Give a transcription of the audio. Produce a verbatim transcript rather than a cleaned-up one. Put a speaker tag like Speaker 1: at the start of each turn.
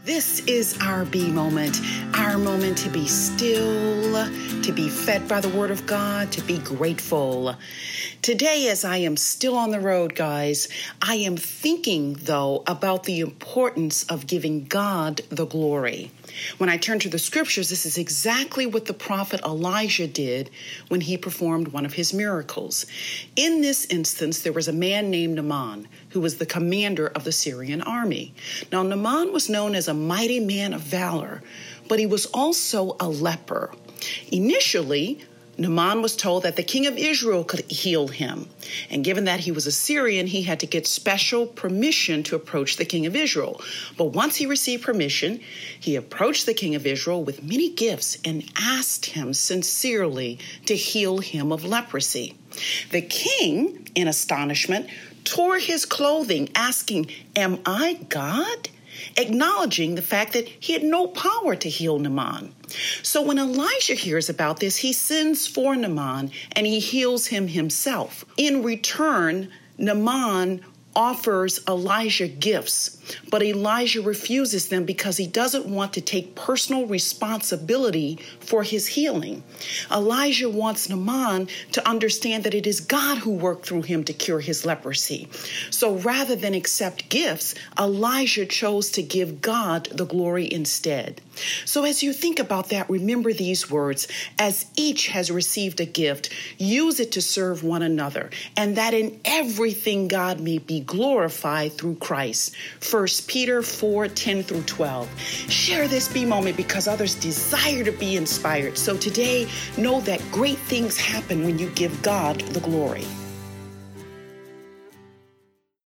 Speaker 1: This is our B moment, our moment to be still, to be fed by the Word of God, to be grateful. Today, as I am still on the road, guys, I am thinking, though, about the importance of giving God the glory. When I turn to the scriptures, this is exactly what the prophet Elijah did when he performed one of his miracles. In this instance, there was a man named Naaman, who was the commander of the Syrian army. Now, Naaman was known as a mighty man of valor, but he was also a leper. Initially, Naaman was told that the king of Israel could heal him. And given that he was a Syrian, he had to get special permission to approach the king of Israel. But once he received permission, he approached the king of Israel with many gifts and asked him sincerely to heal him of leprosy. The king, in astonishment, tore his clothing, asking, "Am I God?" acknowledging the fact that he had no power to heal Naaman. So when Elijah hears about this, he sends for Naaman and he heals him himself. In return, Naaman offers Elijah gifts, but Elijah refuses them because he doesn't want to take personal responsibility for his healing. Elijah wants Naaman to understand that it is God who worked through him to cure his leprosy. So rather than accept gifts, Elijah chose to give God the glory instead. So as you think about that, remember these words: as each has received a gift, use it to serve one another, and that in everything God may be glorified through Christ. First Peter four, ten through twelve. Share this B moment because others desire to be inspired. So today, know that great things happen when you give God the glory.